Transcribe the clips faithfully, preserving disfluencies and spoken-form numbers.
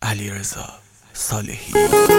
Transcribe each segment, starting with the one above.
علیرضا صالحی.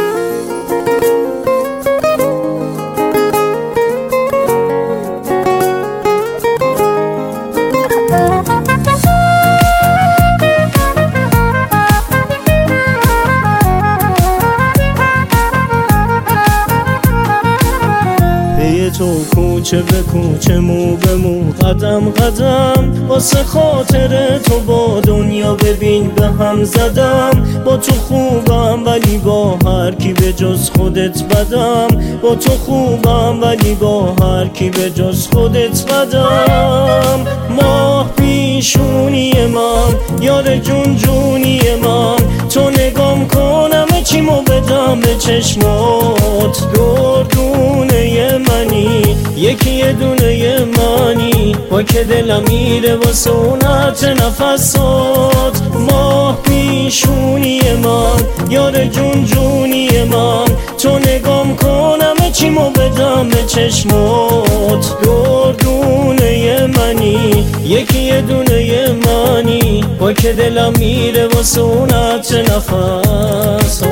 تو کوچه به کوچه، مو به مو، قدم قدم، واسه خاطر تو با دنیا ببین به هم زدم. با تو خوبم ولی با هر کی به جز خودت بدم. با تو خوبم ولی با هر کی به جز خودت بدم. ماه پیشونی من، یار جون جونی من، تو نگام کنم چیمو بدم به چشمات. دردونه منی، یکی یه دونه منی، با که دلم میره واسه اونت نفسات. ماه پیشونی من، یار جون جونی من، تو نگام کنم چیمو بدم به چشمات. دردونه منی، یکی یه دونه منی، با که دلم میره واسه اونت نفسات.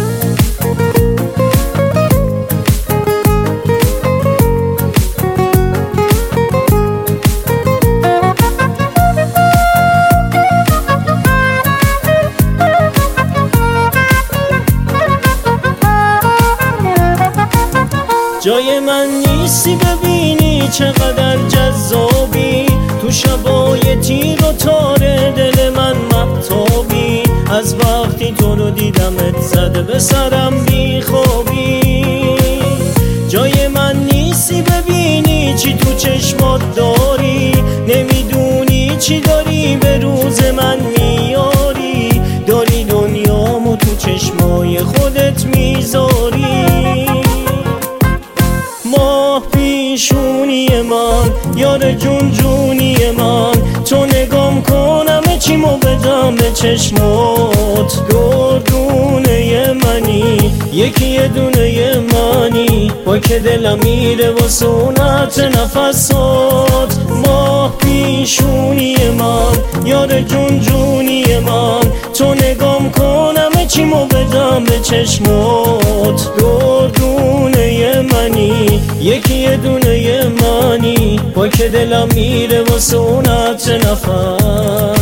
جای من نیستی ببینی چقدر جذابی، تو شبای تیر و تار دل من مهتابی. از وقتی تو رو دیدمت زده به سرم بی خوابی. جای من نیستی ببینی چی تو چشمات داری، نمیدونی چی داری به روز من میاری. داری دنیامو تو چشمای خودت میذاری. ماه پیشونی من، یار جون جونی من، تو نگام کنم چیمو بدم به چشمات. دردونه منی، یکی یه دونه منی، با که دلم میره واسه اونت نفسات. ماه پیشونی من، یار جون جونی من، تو نگام کنم چیمو بدم به چشمات. دردونه منی، یکی یه دونه منی، با که دلم میره واسه اونت نفس.